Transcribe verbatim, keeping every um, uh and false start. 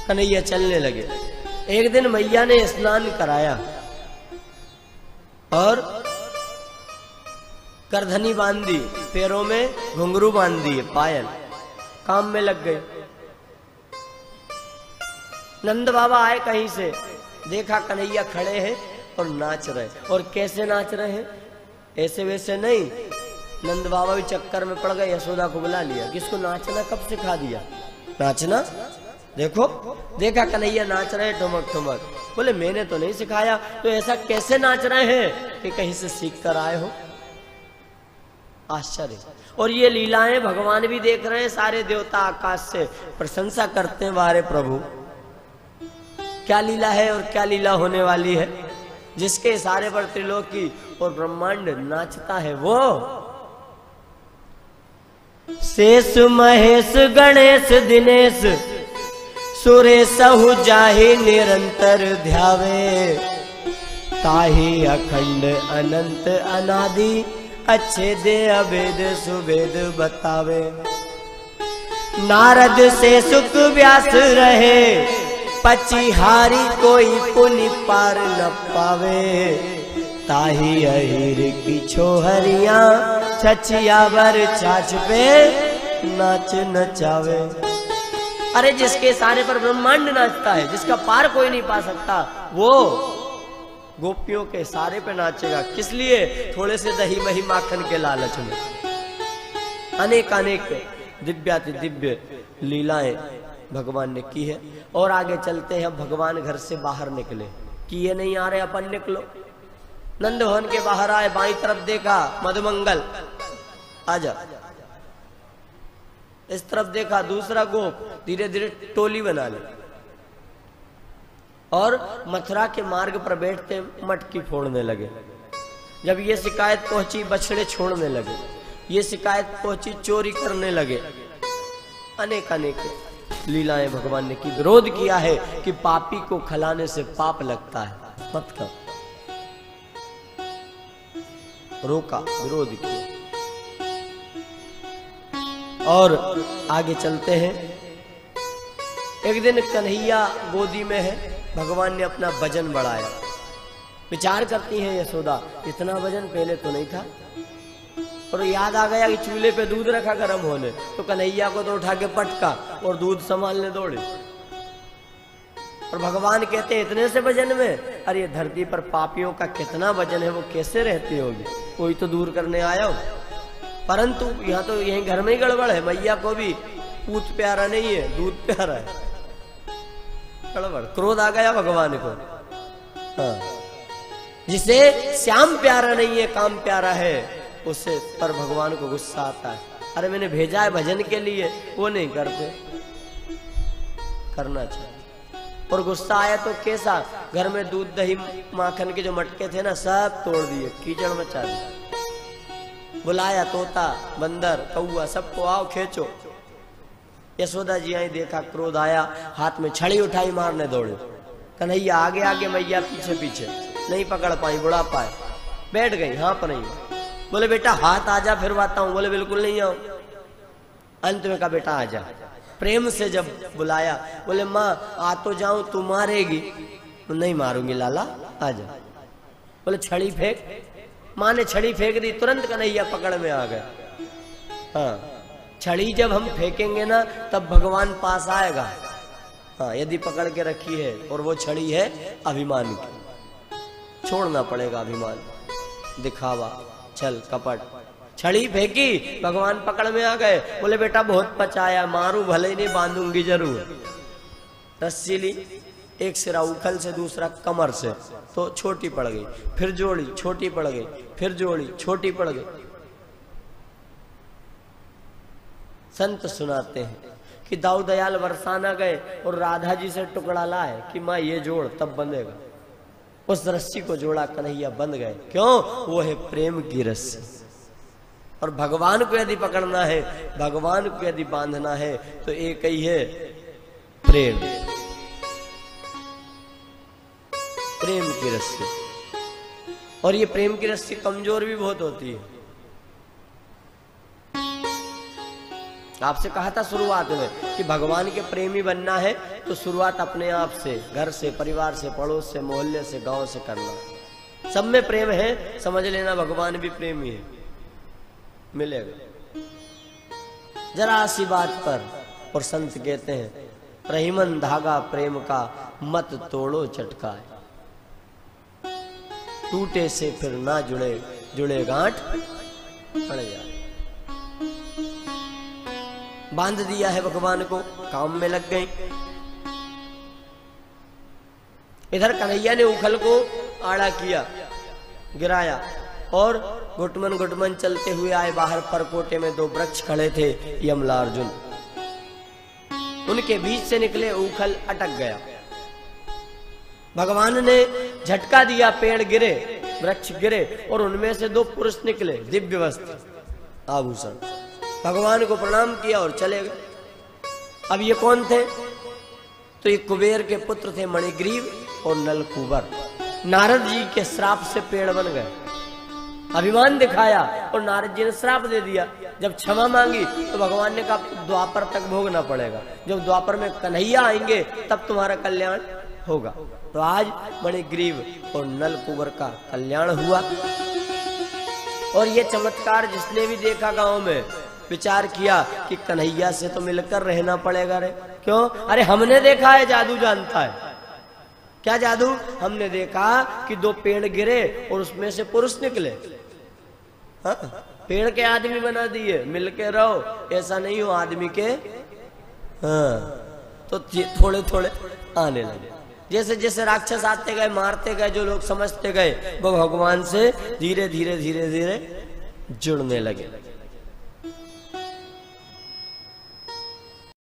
कन्हैया चलने लगे। एक दिन मैया ने स्नान कराया और करधनी बांध दी, पैरों में घुंघरू बांध दिए, पायल, काम में लग गए। नंद बाबा आए कहीं से, देखा कन्हैया खड़े हैं और नाच रहे। और कैसे नाच रहे हैं, ऐसे वैसे नहीं। नंद बाबा भी चक्कर में पड़ गए, यशोदा को बुला लिया, किसको नाचना कब सिखा दिया, नाचना देखो। देखा कन्हैया नाच रहे ठुमक ठुमक, बोले मैंने तो नहीं सिखाया, तो ऐसा कैसे नाच रहे हैं कि कहीं से सीख कर आए हो। आश्चर्य। और ये लीलाएं भगवान भी देख रहे हैं, सारे देवता आकाश से प्रशंसा करते हैं, वारे प्रभु क्या लीला है और क्या लीला होने वाली है, जिसके इशारे पर त्रिलोकी और ब्रह्मांड नाचता है। वो शेष महेश गणेश दिनेश सुरेशहु जाहि निरंतर ध्यावे, ताहि अखंड अनंत अनादि अच्छे दे अभेद सुभेद बतावे। नारद से सुख व्यास रहे, पचिहारी कोई पुनि पार न पावे, ताही अहिर की छोहरिया छछियावर छाछ पे नाच नचावे। अरे जिसके सारे पर ब्रह्मांड नाचता है, जिसका पार कोई नहीं पा सकता, वो गोपियों के सारे पे नाचेगा। किस लिए, थोड़े से दही मही माखन के लालच में। अनेक अनेक दिव्याति दिव्य लीलाएं भगवान ने की है। और आगे चलते हैं, भगवान घर से बाहर निकले, कि ये नहीं आ रहे अपन निकलो। नंद भवन के बाहर आए, बाईं तरफ देखा मधुमंगल, आजा। इस तरफ देखा दूसरा गोप, धीरे धीरे टोली बना ले और मथुरा के मार्ग पर बैठते मटकी फोड़ने लगे। जब ये शिकायत पहुंची, बछड़े छोड़ने लगे। ये शिकायत पहुंची, चोरी करने लगे। अनेक अनेक लीलाएं भगवान ने की। विरोध किया है कि पापी को खिलाने से पाप लगता है, मत कर, रोका, विरोध किया। और आगे चलते हैं। एक दिन कन्हैया गोदी में है, भगवान ने अपना वजन बढ़ाया। विचार करती हैं यशोदा, इतना वजन पहले तो नहीं था। और याद आ गया कि चूल्हे पे दूध रखा गर्म होने, तो कन्हैया को तो उठा के पटका और दूध संभालने दौड़े। और भगवान कहते हैं इतने से वजन में, अरे धरती पर पापियों का कितना वजन है, वो कैसे रहती होगी, कोई तो दूर करने आया हो। परंतु यहाँ तो यहीं घर में ही गड़बड़ है। मैया को भी पूत प्यारा नहीं है, दूध प्यारा है, गड़बड़। क्रोध आ गया भगवान को। हाँ, जिसे श्याम प्यारा नहीं है, काम प्यारा है, उससे पर भगवान को गुस्सा आता है। अरे मैंने भेजा है भजन के लिए, वो नहीं करते, करना चाहिए। और गुस्सा आया तो कैसा, घर में दूध दही माखन के जो मटके थे ना, सब तोड़ दिए, कीचड़ मचा दिया। बुलाया तोता, बंदर, कौआ, सबको आओ खींचो। यशोदा जी आई, देखा, क्रोध आया, हाथ में छड़ी उठाई, मारने दौड़े। कन्हैया आगे आगे, मैया पीछे पीछे, नहीं पकड़ पाई, बुढ़ा पाए, बैठ गई। हाँ पर नहीं, बोले बेटा हाथ आजा, फिर आता हूं। बोले बिल्कुल नहीं आओ। अंत में कहा बेटा आजा। प्रेम से जब बुलाया, बोले माँ आ तो जाऊं, तू मारेगी? नहीं मारूंगी लाला, आजा। बोले छड़ी फेंक। माँ ने छड़ी फेंक दी, तुरंत कन्हैया पकड़ में आ गया। हाँ, छड़ी जब हम फेंकेंगे ना, तब भगवान पास आएगा। हाँ, यदि पकड़ के रखी है और वो छड़ी है अभिमान की, छोड़ना पड़ेगा अभिमान, दिखावा, छल कपट। छड़ी फेंकी, भगवान पकड़ में आ गए। बोले बेटा बहुत पचाया, मारू भले ही नहीं, बांधूंगी जरूर। रस्सी ली, एक सिरा उखल से, दूसरा कमर से, तो छोटी पड़ गई, फिर जोड़ी, छोटी पड़ गई, फिर जोड़ी, छोटी पड़ गई। संत सुनाते हैं कि दाऊ दयाल बरसाना गए और राधा जी से टुकड़ा लाए कि माँ ये जोड़ तब बंधेगा। उस रस्सी को जोड़ा, कन्हैया बंध गए। क्यों? वो है प्रेम की रस्सी। और भगवान को यदि पकड़ना है, भगवान को यदि बांधना है, तो एक ही है, प्रेम, प्रेम की रस्सी। और ये प्रेम की रस्सी कमजोर भी बहुत होती है। आपसे कहा था शुरुआत में कि भगवान के प्रेमी बनना है तो शुरुआत अपने आप से, घर से, परिवार से, पड़ोस से, मोहल्ले से, गांव से करना। सब में प्रेम है, समझ लेना भगवान भी प्रेमी है, मिलेगा जरा सी बात पर। और संत कहते हैं रहीमन धागा प्रेम का मत तोड़ो चटकाए, टूटे से फिर ना जुड़े, जुड़े गांठ पड़ जाए। बांध दिया है भगवान को, काम में लग गई। इधर कन्हैया ने उखल को आड़ा किया, गिराया, और घुटमन घुटमन चलते हुए आए। बाहर परकोटे में दो वृक्ष खड़े थे, यमला अर्जुन, उनके बीच से निकले, उखल अटक गया। भगवान ने झटका दिया, पेड़ गिरे, वृक्ष गिरे, और उनमें से दो पुरुष निकले, दिव्य वस्त्र आभूषण। भगवान को प्रणाम किया और चले गए। अब ये कौन थे? तो ये कुबेर के पुत्र थे, मणिग्रीव और नलकूबर। नारद जी के श्राप से पेड़ बन गए, अभिमान दिखाया और नारद जी ने श्राप दे दिया। जब क्षमा मांगी तो भगवान ने कहा द्वापर तक भोगना पड़ेगा, जब द्वापर में कन्हैया आएंगे तब तुम्हारा कल्याण होगा। तो आज मणिग्रीव और नलकूबर का कल्याण हुआ। और ये चमत्कार जिसने भी देखा गांव में विचार किया कि कन्हैया से तो मिलकर रहना पड़ेगा रे। क्यों? अरे हमने देखा है, जादू जानता है। क्या जादू? हमने देखा कि दो पेड़ गिरे और उसमें से पुरुष निकले। हाँ? पेड़ के आदमी बना दिए, मिलके रहो, ऐसा नहीं हो आदमी के। हाँ, तो थोड़े थोड़े आने लगे। जैसे जैसे राक्षस आते गए, मारते गए, जो लोग समझते गए, वो भगवान से धीरे धीरे धीरे धीरे जुड़ने लगे।